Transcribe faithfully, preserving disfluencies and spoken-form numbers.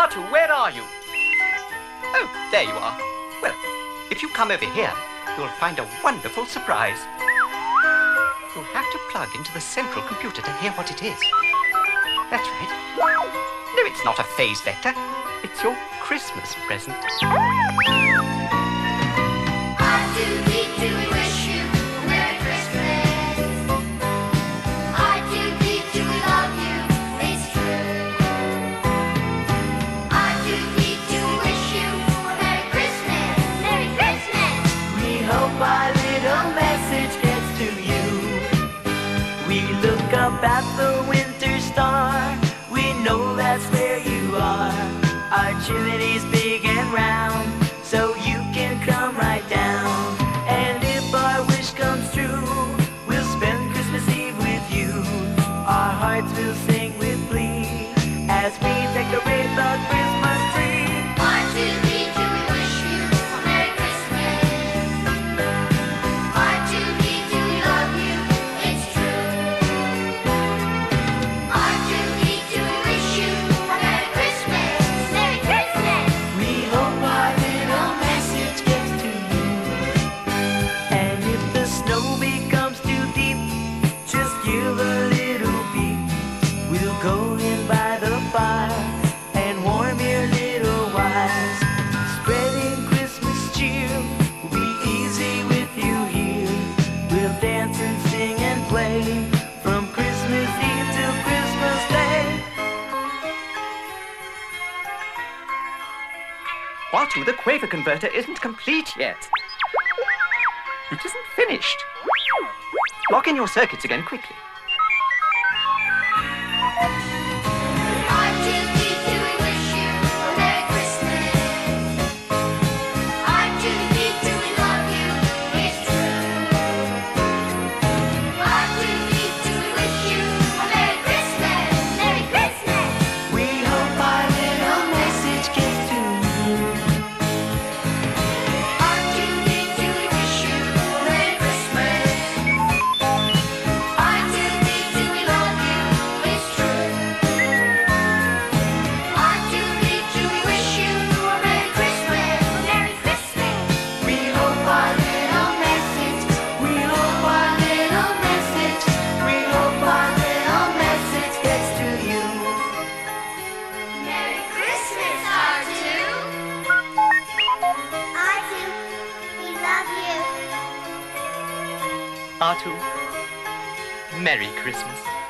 Artu, where are you? Oh, there you are. Well, if you come over here, you'll find a wonderful surprise. You'll have to plug into the central computer to hear what it is. That's right. No, it's not a phase vector. It's your Christmas present. Up at the winter star, we know that's where you are. Our chimney's big and round, so you can come right down. And if our wish comes true, we'll spend Christmas Eve with you. Our hearts will sing with glee as we decorate the Christmas tree. One, two, three, do we wish you a Merry Christmas? One, two, three, do we love you? It's true. One, two, three, do we wish you a Merry Christmas? Merry Christmas! We hope our little message gets to you. And if the snow becomes too deep, just give a little beep. We'll go in by the fire and warm your little wires. Spreading Christmas cheer will be easy with you here. We'll dance and sing and play from Christmas Eve till Christmas Day. Artu, the Quaver converter isn't complete yet. It isn't finished. Lock in your circuits again quickly. One, two, three, do we wish you a Merry Christmas? One, two, three, do we love you? It's true. One, two, three, do we wish you a Merry Christmas? Merry Christmas! We hope our little message gets to you. One, two, three, do we wish you a Merry Christmas? One, two, three, do we love you? It's true. One, two, three, do we wish you a Merry Christmas? Merry Christmas! We hope our little message, we hope our little message, we hope our little message gets to you. Merry Christmas, Artu! Artu, we love you. Artu, Merry Christmas.